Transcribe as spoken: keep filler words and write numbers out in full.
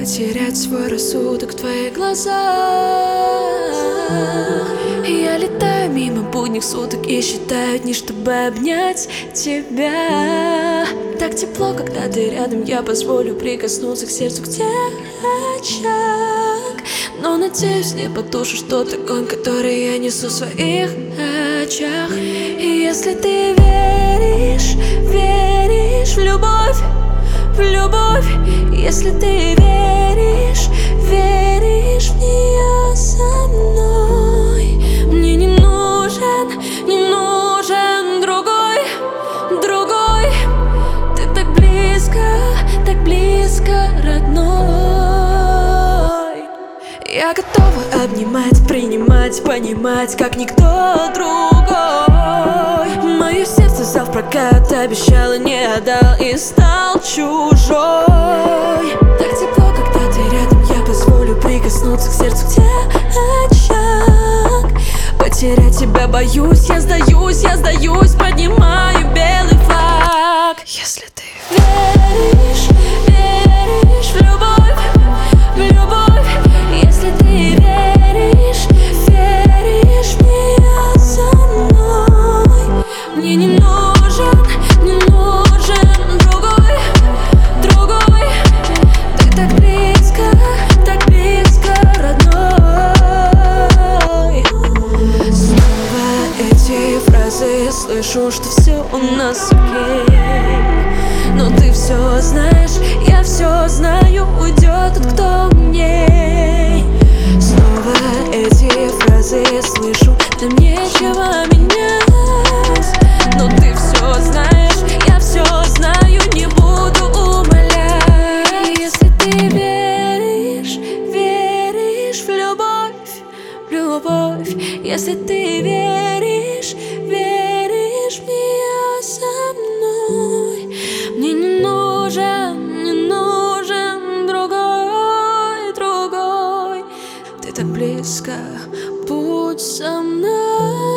потерять свой рассудок в твоих глазах. Я летаю мимо будних суток и считаю дни, чтобы обнять тебя. Так тепло, когда ты рядом, я позволю прикоснуться к сердцу, где очаг. Но надеюсь, не потушишь тот огонь, который я несу в своих очах. И если ты веришь, веришь в любовь, в любовь, если ты веришь, веришь в нее со мной, мне не нужен, не нужен другой, другой. Ты так близко, так близко, родной. Я готова обнимать, принимать, понимать, как никто другой. Мое сердце взял в прокат, обещала, не отдал и стал чужой. Так тепло, когда ты рядом, я позволю прикоснуться к сердцу, где очаг. Потерять тебя боюсь, я сдаюсь, я сдаюсь, поднимаю белый флаг. Если ты веришь, веришь в любовь, в любовь, если ты веришь, веришь в нее со мной, мне не нужен, не нужен другой, другой. Ты так близко, так близко, родной. Снова эти фразы слышу, что все у нас окей. Но ты все знаешь, я все знаю, уйдет тот, кто умней. Снова эти фразы слышу, нам нечего менять. Но ты все знаешь, я все знаю, не буду умолять. Если ты веришь, веришь в любовь, в любовь, если ты веришь, веришь в нее со мной, мне не нужен, не нужен другой, другой. Ты так близко, будь со мной.